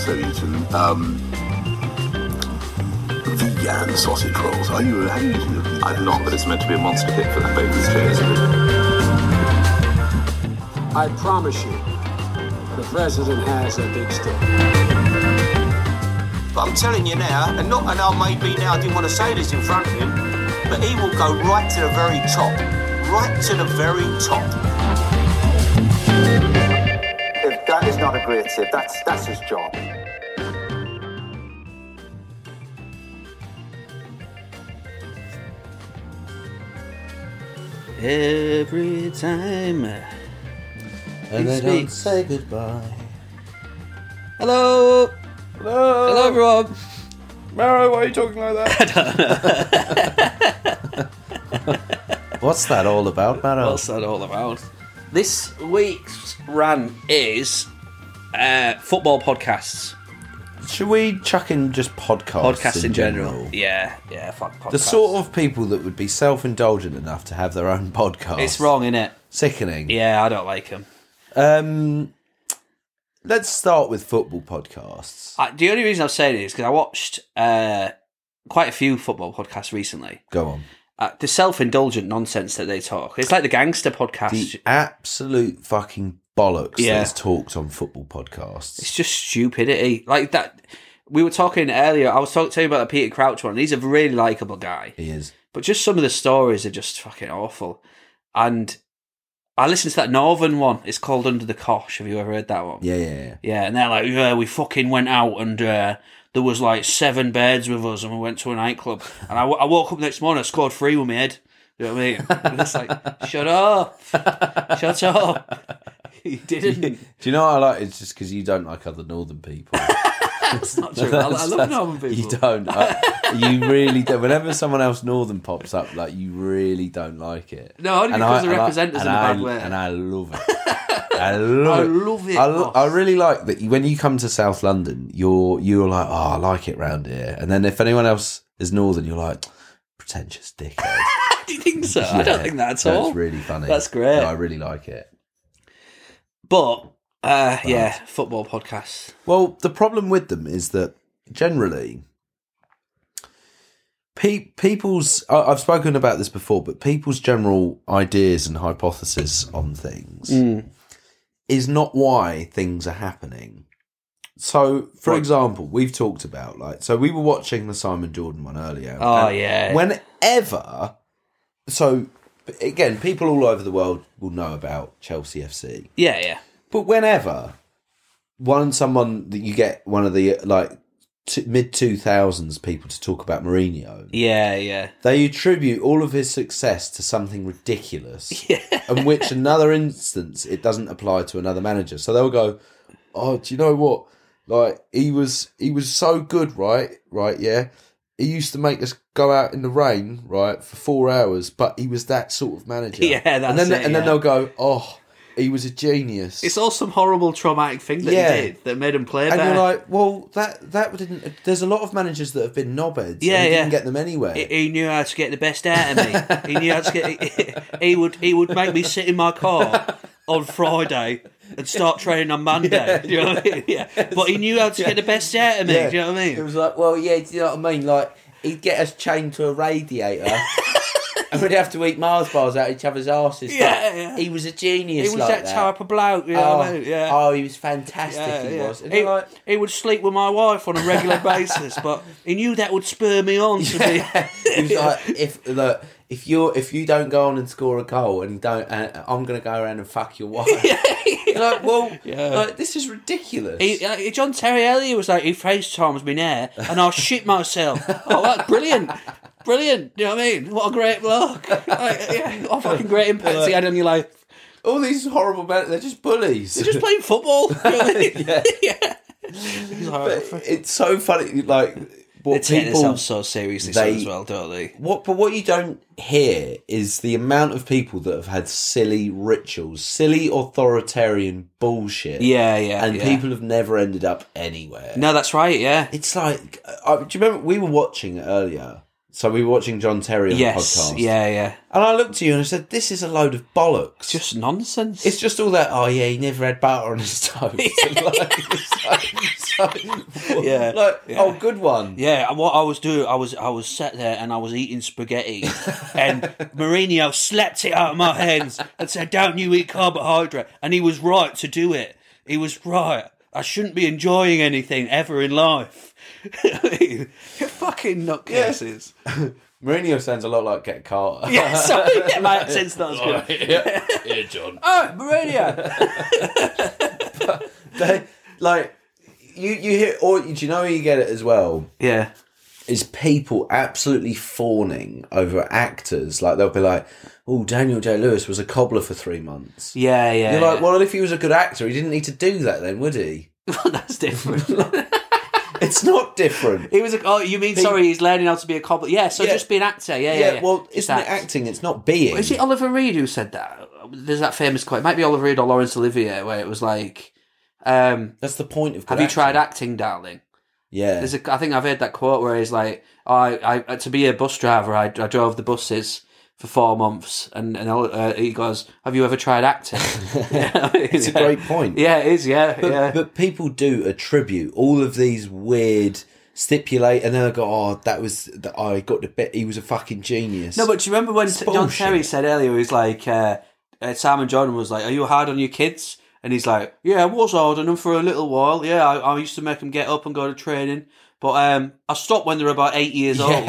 also eaten vegan sausage rolls. Have you eaten them? I've not, but it's meant to be a monster hit for the Baker's chairs. I promise you, the president has a big stick. But I'm telling you now, and I didn't want to say this in front of him, but he will go right to the very top. Right to the very top. If that is not a great tip, that's his job. Every time. And they don't say goodbye. Hello. Hello, everyone. Maro, why are you talking like that? What's that all about, Maro? What's that all about? This week's rant is football podcasts. Should we chuck in just Podcasts in general. Yeah, fuck podcasts. The sort of people that would be self-indulgent enough to have their own podcast. It's wrong, innit? Sickening. Yeah, I don't like them. Let's start with football podcasts. The only reason I'm saying it is because I watched quite a few football podcasts recently. Go on. The self-indulgent nonsense that they talk. It's like the gangster podcast. The absolute fucking bollocks Yeah. that's talked on football podcasts. It's just stupidity. Like that. We were talking earlier, I was talking to you about the Peter Crouch one. He's a really likeable guy. He is. But just some of the stories are just fucking awful. And I listened to that Northern one. It's called Under the Cosh. Have you ever heard that one? Yeah. Yeah, and they're like, yeah, we fucking went out and there was like 7 beds with us and we went to a nightclub. And I woke up next morning, I scored 3 with my head. You know what I mean? And it's like, shut up. Shut up. You didn't. Do you know what I like? It's just because you don't like other northern people. That's not true. I love northern people. You don't. You really don't. Whenever someone else northern pops up, like, you really don't like it. No, only because they represent us in a bad way. And I love it. I love it. I really like that when you come to South London, you're like, oh, I like it round here. And then if anyone else is northern, you're like, pretentious dickhead. Do you think so? Yeah, I don't think that at all. That's really funny. That's great. No, I really like it. But football podcasts. Well, the problem with them is that generally, people's... I've spoken about this before, but people's general ideas and hypothesis on things is not why things are happening. So, for example, we've talked about, so we were watching the Simon Jordan one earlier. Oh, yeah. Whenever... So, again, people all over the world will know about Chelsea FC. Yeah. But whenever someone that you get one of the mid-2000s people to talk about Mourinho, they attribute all of his success to something ridiculous, in which another instance it doesn't apply to another manager. So they'll go, "Oh, do you know what? Like he was so good, right? Yeah. He used to make us go out in the rain, right, for 4 hours, but he was that sort of manager." Yeah, that's and then, it, And then they'll go, "Oh, he was a genius." It's all some horrible traumatic thing that he did that made him play better. And you're like, well, that didn't... There's a lot of managers that have been knobheads and he didn't get them anywhere. He knew how to get the best out of me. He knew how to get... He would make me sit in my car on Friday and start training on Monday. Do you know what I mean? Yeah. But he knew how to get the best out of me. Do you know what I mean? It was like, well, yeah, do you know what I mean? Like, he'd get us chained to a radiator and we'd have to eat Mars bars out each other's arses. Yeah. He was a genius. He was that type of bloke, you know what I mean? Yeah. Oh, he was fantastic, he was. And he would sleep with my wife on a regular basis, but he knew that would spur me on to be... He was like, if you don't go on and score a goal and you don't, I'm going to go around and fuck your wife. You're like, well, this is ridiculous. John Terry Elliott was like, he FaceTimes me now and I'll shit myself. Oh, that's brilliant. Brilliant. You know what I mean? What a great bloke. What a fucking great impact he had on your life. All these horrible men, they're just bullies. They're just playing football. You know what I mean? Yeah. But it's so funny, they take themselves so seriously as well, don't they? But what you don't hear is the amount of people that have had silly rituals, silly authoritarian bullshit. And people have never ended up anywhere. No, that's right, yeah. It's like, do you remember, we were watching it earlier. So we were watching John Terry on the podcast. Yeah. And I looked at you and I said, this is a load of bollocks. Just nonsense. It's just all that, he never had butter on his toast. It's Oh, good one. Yeah, and what I was doing, I was sat there and I was eating spaghetti, and Mourinho slapped it out of my hands and said, "Don't you eat carbohydrate?" And he was right to do it. He was right. I shouldn't be enjoying anything ever in life. You're fucking nutcases. Yeah. Mourinho sounds a lot like Get Carter. Yeah, sorry, yeah, my accent's not as good. Yeah, John. Oh, Mourinho. You hear, or do you know where you get it as well? Yeah. Is people absolutely fawning over actors. Like, they'll be like, oh, Daniel Day-Lewis was a cobbler for 3 months. Yeah. You're like, well, if he was a good actor, he didn't need to do that then, would he? That's different. It's not different. He was he's learning how to be a cobbler. Yeah, so just be an actor. Yeah. Well, isn't it acting? It's not being. Is it Oliver Reed who said that? There's that famous quote. It might be Oliver Reed or Laurence Olivier, where it was like... that's the point of have you tried acting, darling? Yeah. I think I've heard that quote where he's like, I to be a bus driver, I drove the buses for 4 months, and he goes, have you ever tried acting? It's a great point. Yeah, it is, But people do attribute all of these weird stipulate, and then I go, I got the bit, he was a fucking genius. No, but do you remember when John Terry said earlier, he was like, Simon Jordan was like, are you hard on your kids? And he's like, yeah, I was hard on them for a little while. Yeah, I used to make them get up and go to training. But I stopped when they were about 8 years old.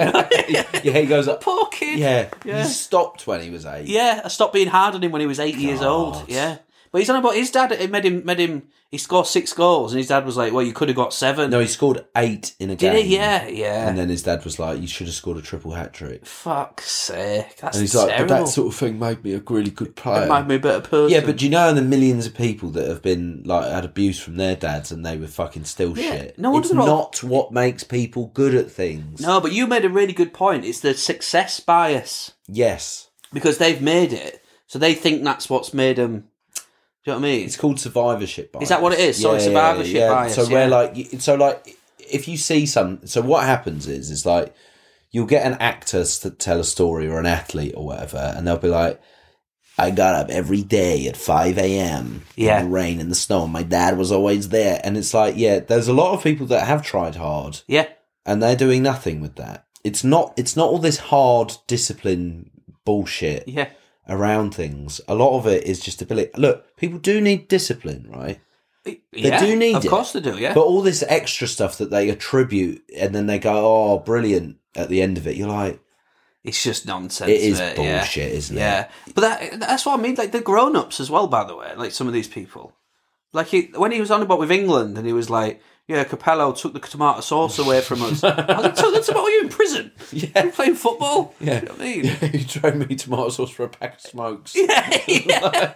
He goes, poor kid. Yeah, he stopped when he was 8. Yeah, I stopped being hard on him when he was 8 years old. Yeah. But he's on about his dad. It made him. He scored 6 goals, and his dad was like, "Well, you could have got 7." No, he scored 8 in a game. Did he? Yeah. And then his dad was like, "You should have scored a triple hat trick." Fuck's sake, that's and he's terrible. like, "But that sort of thing made me a really good player. It made me a better person." Yeah, but do you know the millions of people that have been like had abuse from their dads, and they were fucking still shit? No, it's not what makes people good at things. No, but you made a really good point. It's the success bias. Yes, because they've made it, so they think that's what's made them. Do you know what I mean? It's called survivorship bias. Is that what it is? So it's survivorship bias. So where if you see so what happens is like you'll get an actor to tell a story or an athlete or whatever, and they'll be like, I got up every day at 5 a.m. in the rain and the snow, and my dad was always there. And it's like, there's a lot of people that have tried hard. Yeah. And they're doing nothing with that. It's not all this hard discipline bullshit. Yeah. Around things. A lot of it is just ability. Look, people do need discipline, right? They do need it. Of course they do, yeah. But all this extra stuff that they attribute and then they go, oh, brilliant, at the end of it, you're like... It's just nonsense. It is bullshit, isn't it? Yeah. But that's what I mean, like the grown-ups as well, by the way, like some of these people. Like when he was on about with England and he was like, yeah, Capello took the tomato sauce away from us. I was like, took the tomato, you in prison? Yeah. You playing football? Yeah. You know what I mean? Yeah, you throw me tomato sauce for a pack of smokes. Yeah.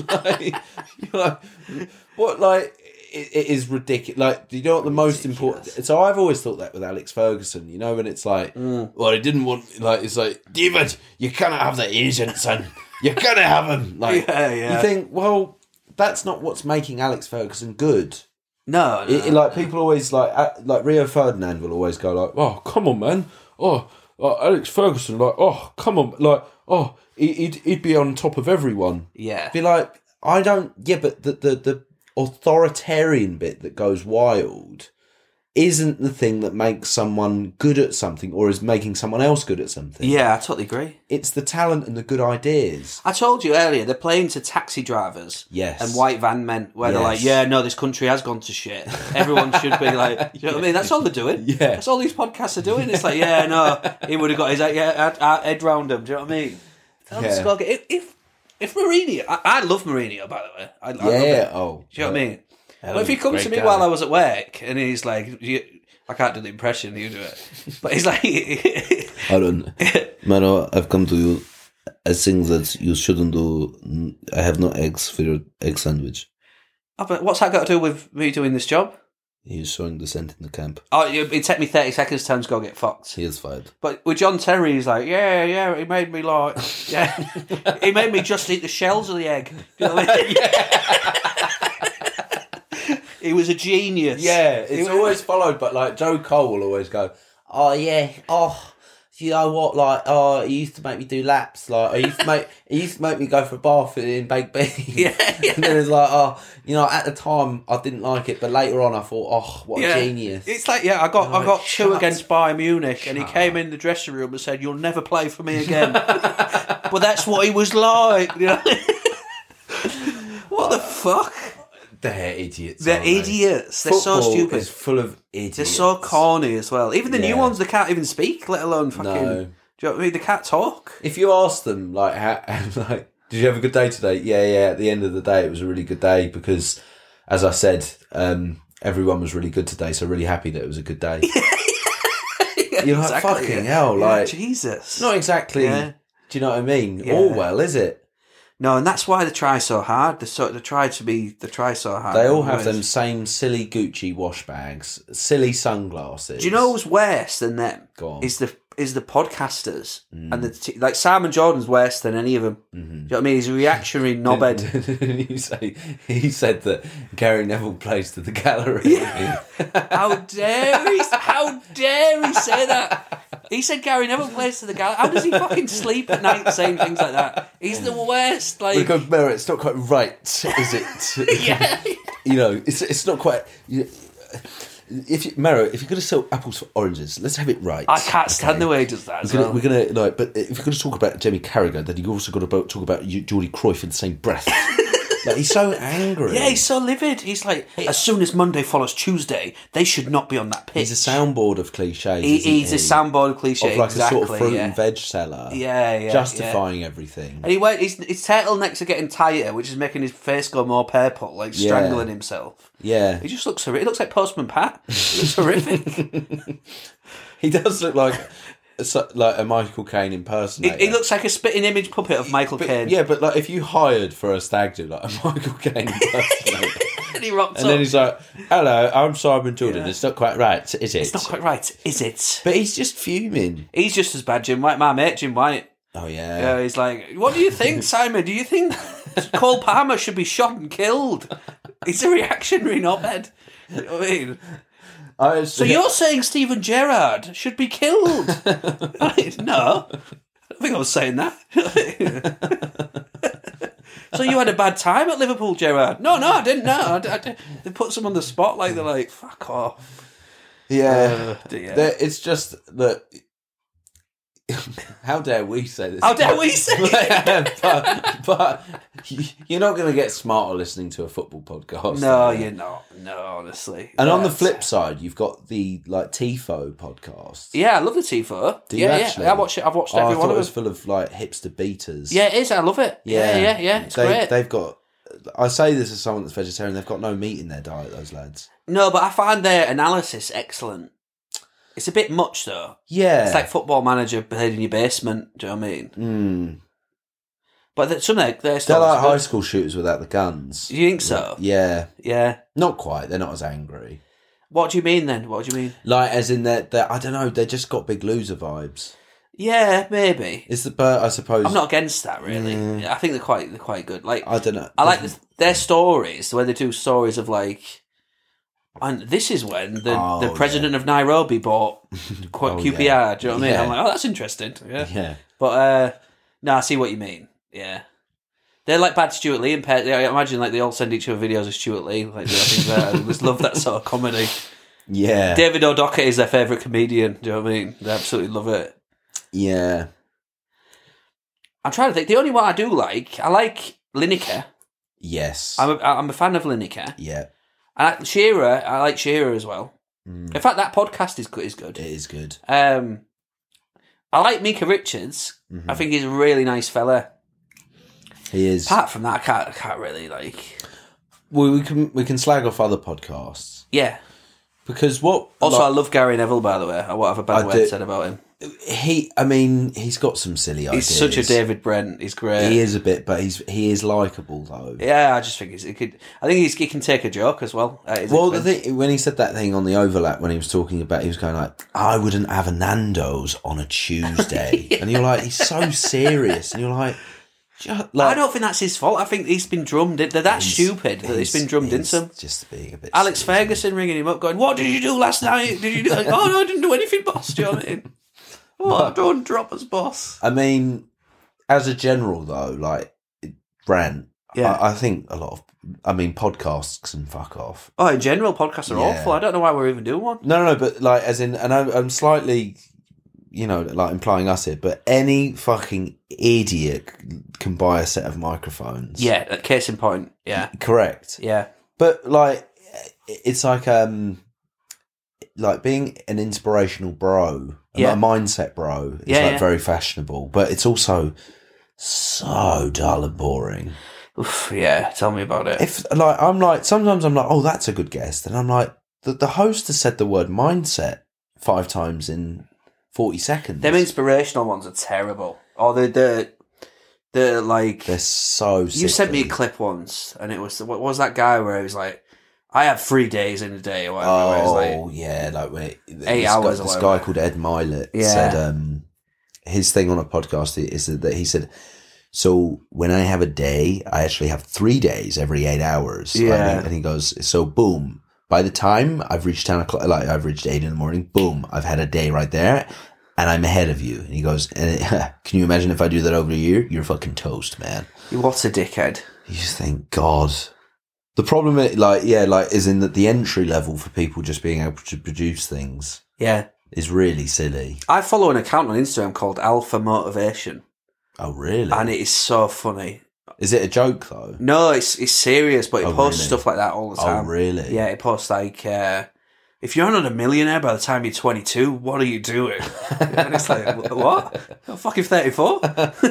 It is ridiculous. Like, do you know what the most important... So I've always thought that with Alex Ferguson, you know, when it's like, well, he didn't want... Like, it's like, David, you cannot have the Asian son. You cannot have him. Like, you think, well, that's not what's making Alex Ferguson good. No. People always like Rio Ferdinand will always go like, oh, come on, man. Oh, Alex Ferguson, like, oh, come on, like, oh, he'd be on top of everyone. Yeah. Be like, I don't. Yeah, but the authoritarian bit that goes wild isn't the thing that makes someone good at something or is making someone else good at something. Yeah, I totally agree. It's the talent and the good ideas. I told you earlier, they're playing to taxi drivers and white van men where they're like, yeah, no, this country has gone to shit. Everyone should be like, you know what I mean? That's all they're doing. Yeah. That's all these podcasts are doing. It's like, yeah, no, he would have got his head round him. Do you know what I mean? If Mourinho, I love Mourinho, by the way. I love him. Oh. Do you know what I mean? Well, if he comes to me while I was at work and he's like, I can't do the impression, you do it. But he's like... Aaron, Mano, I've come to you. I think that you shouldn't do... I have no eggs for your egg sandwich. Oh, but what's that got to do with me doing this job? He's showing dissent in the camp. Oh, it'd take me 30 seconds to go get fucked. He is fired. But with John Terry, he's like, yeah, he made me like... Yeah, he made me just eat the shells of the egg. Do you know what I mean? He was a genius. Yeah, it's always followed, but like Joe Cole will always go, oh yeah, oh, you know what? Like, oh, he used to make me do laps. Like, he used to make me go for a bath in baked beans. Yeah. And then it's like, oh, you know, at the time I didn't like it, but later on I thought, oh, what a genius. It's like, I got 2 against Bayern Munich, and he came in the dressing room and said, "You'll never play for me again." But that's what he was like. You know? What the fuck? They're idiots. They're idiots. They're so stupid. It's full of idiots. They're so corny as well. Even the new ones, they can't even speak, let alone fucking. No. Do you know what I mean? They can't talk. If you ask them, like, like, did you have a good day today? Yeah. At the end of the day, it was a really good day because, as I said, everyone was really good today. So really happy that it was a good day. You're like, exactly, fucking hell, like Jesus. Not exactly. Yeah. Do you know what I mean? Yeah. Orwell, is it? No, and that's why they try so hard. They try so hard. They all have them same silly Gucci wash bags, silly sunglasses. Do you know who's worse than them? Go on. Is the podcasters and like Simon Jordan's worse than any of them. Mm-hmm. Do you know what I mean? He's a reactionary knobhead. He said that Gary Neville plays to the gallery. Yeah. How dare he say that? He said Gary Neville plays to the gallery. How does he fucking sleep at night saying things like that? He's the worst. Like, because Merritt, it's not quite right, is it? Yeah. You know, it's not quite. If you're going to sell apples for oranges, let's have it right. I can't stand the way he does that. We're going to like, but if you're going to talk about Jamie Carragher, then you've also got to talk about Geordie Cruyff in the same breath. Like, he's so angry. Yeah, he's so livid. He's like, as soon as Monday follows Tuesday, they should not be on that pitch. He's a soundboard of cliches. He's a soundboard of cliches. Of like exactly, a sort of fruit and veg seller. Yeah. Justifying everything. And his turtlenecks are getting tighter, which is making his face go more purple, like strangling himself. Yeah. He just looks horrific. He looks like Postman Pat. He looks horrific. He does look like a Michael Caine impersonator. He looks like a spitting image puppet of Michael Caine. Yeah, but like if you hired for a stag do like a Michael Caine impersonator, and he rocks and then he's like, "Hello, I'm Simon Jordan. It's not quite right, is it? It's not quite right, is it?" But he's just fuming. He's just as bad, Jim White. My mate, Jim White. Oh yeah. Yeah, he's like, "What do you think, Simon? Do you think Cole Palmer should be shot and killed?" He's a reactionary knobhead. You know what I mean? So you're saying Steven Gerrard should be killed? No, I don't think I was saying that. So you had a bad time at Liverpool, Gerrard? No, I didn't. No, they put some on the spotlight. They're like, fuck off. Yeah, it's just that. How dare we say this? How dare we say it? but you're not going to get smarter listening to a football podcast. No, you're not. No, honestly. And on the flip side, you've got the like Tifo podcast. Yeah, I love the Tifo. Do you actually? Yeah, I watch it. I've watched every one of them. It was full of like hipster beaters. Yeah, it is. I love it. Yeah. It's great. They've got. I say this as someone that's vegetarian. They've got no meat in their diet. Those lads. No, but I find their analysis excellent. It's a bit much, though. Yeah. It's like Football Manager played in your basement, do you know what I mean? Mm. But some of their they're like high school shooters without the guns. Do you think so? Yeah. Yeah. Not quite. They're not as angry. What do you mean, then? What do you mean? Like, as in, they're I don't know, they just got Big Loser vibes. Yeah, maybe. But I suppose... I'm not against that, really. I think they're quite good. Like, I don't know. I like their stories, the way they do stories of, like... And this is when the president of Nairobi bought QPR. Do you know what I mean? I'm like, that's interesting. Yeah. But no, I see what you mean. Yeah. They're like bad Stuart Lee impaired. I imagine like they all send each other videos of Stuart Lee. Like, I just love that sort of comedy. Yeah. David O'Doherty is their favourite comedian. Do you know what I mean? They absolutely love it. Yeah. I'm trying to think. The only one I do like, I like Lineker. Yes. I'm a fan of Lineker. Yeah. I like Shearer as well. In fact, that podcast is good. It is good. I like Micah Richards. I think he's a really nice fella. He is. Apart from that, I can't really like. Well, we can slag off other podcasts. Yeah. Because what? Also, I love Gary Neville, by the way. I won't have a bad word said about him. He's got some silly ideas. He's such a David Brent. He's great. He is a bit, but he is likeable though. Yeah, I just think he can take a joke as well. The thing when he said that thing on the overlap when he was talking about, he was going like, "I wouldn't have a Nando's on a Tuesday," and you're like, he's so serious, and you're like. I don't think that's his fault. I think he's been drummed in. They're that stupid that he's been drummed into him. Just being a bit. Alex serious. Ferguson ringing him up, going, "What did you do last night? Did you do?" "Oh no, I didn't do anything, boss." Do you know what I mean? Don't drop us, boss. I mean, as a general though, like rant. Yeah. I think a lot of. I mean, podcasts can fuck off. Oh, in general, podcasts are awful. I don't know why we're even doing one. No, but like, as in, and I'm slightly, like implying us here, but any fucking idiot can buy a set of microphones. Yeah, case in point. Yeah, correct. Yeah, but like, it's like being an inspirational bro, a mindset bro is very fashionable, but it's also so dull and boring. Oof, yeah, tell me about it. Sometimes I'm like, oh, that's a good guest, and I'm like, the host has said the word mindset 5 times in 40 seconds. Them inspirational ones are terrible. Or they're like, they're so sickly. You sent me a clip once, and it was, what was that guy where he was like, I have 3 days in a day or whatever. Oh, yeah, like when 8 hours. This guy called Ed Milet said his thing on a podcast is that he said, so when I have a day, I actually have 3 days every 8 hours. Yeah. And he goes, so boom, by the time I've reached 10 o'clock, like I've reached 8 in the morning, boom, I've had a day right there, and I'm ahead of you. And he goes, can you imagine if I do that over a year? You're fucking toast, man. What a dickhead. You just think, God. The problem, is in that the entry level for people just being able to produce things is really silly. I follow an account on Instagram called Alpha Motivation. Oh, really? And it is so funny. Is it a joke, though? No, it's serious, but it posts stuff like that all the time. Oh, really? Yeah, it posts like, if you're not a millionaire by the time you're 22, what are you doing? And it's like, what? I'm fucking 34.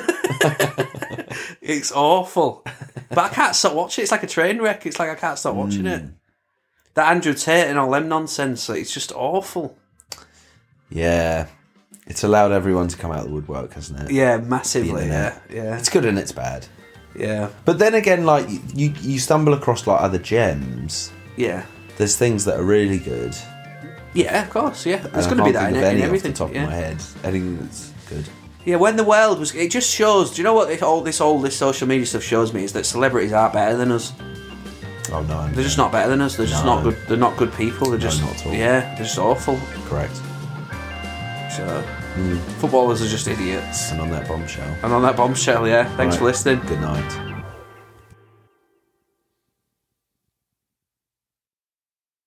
It's awful. But I can't stop watching it. It's like a train wreck. It's like I can't stop watching it. That Andrew Tate and all them nonsense, it's just awful. Yeah. It's allowed everyone to come out of the woodwork, hasn't it? Yeah, massively, yeah. It's good and it's bad. Yeah. But then again, like, you stumble across, like, other gems. Yeah. There's things that are really good. Yeah, of course, yeah. There's going to be that in everything. Off the top of my head. Anything that's good. Yeah, when the world was... It just shows... Do you know what all this social media stuff shows me? Is that celebrities aren't better than us. Oh, no. They're just not better than us. They're just not good. They're not good people. They're just... not at all. Yeah, they're just awful. Correct. So... Footballers are just idiots. And on that bombshell. Yeah. Thanks for listening. Good night.